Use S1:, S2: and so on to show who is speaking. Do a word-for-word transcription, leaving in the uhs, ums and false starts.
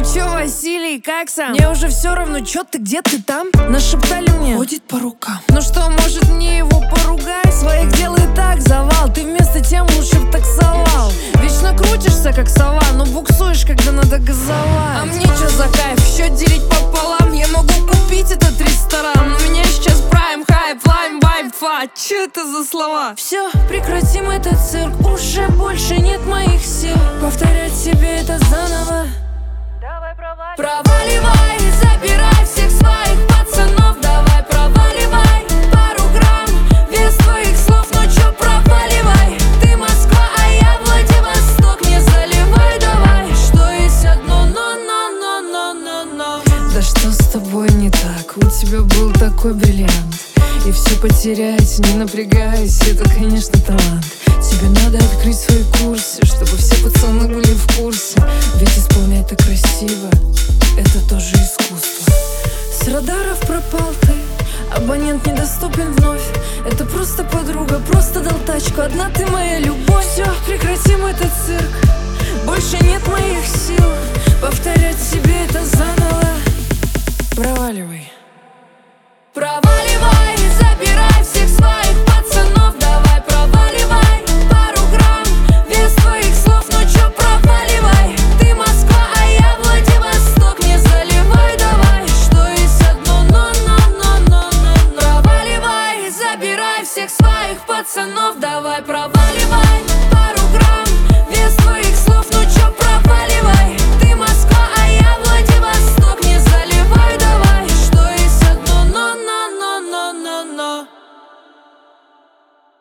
S1: чё, Василий, как сам? Мне уже все равно, чё ты, где ты там? Нашептали мне, ходит по рукам. Ну что, может мне его поругать? Своих дел и так завал, ты вместо тем лучше б таксовал. Вечно крутишься, как сова, но буксуешь, когда надо газовать. А мне чё за кайф, счет делить пополам? Я могу купить этот ресторан. У меня сейчас прайм, хайп, лайм, вайп, фа. Чё это за слова? Все, прекратим этот цирк, уже больше нет моих сил повторять себе это заново. Давай проваливай, проваливай, забирай всех своих пацанов. Давай проваливай, пару грамм, вес твоих слов, ну чё проваливай. Ты Москва, а я Владивосток, не заливай давай. Что есть одно но-но-но-но-но-но. Да что с тобой не так? У тебя был такой бриллиант, и все потерять, не напрягаясь, это, конечно, талант. Тебе надо открыть свои курсы, чтобы все пацаны были в курсе. Ведь исполнять так красиво — это тоже искусство. С радаров пропал ты, абонент недоступен вновь. Это просто подруга, просто дал тачку, одна ты моя любовь. Все, прекратим этот цирк, больше нет моих сил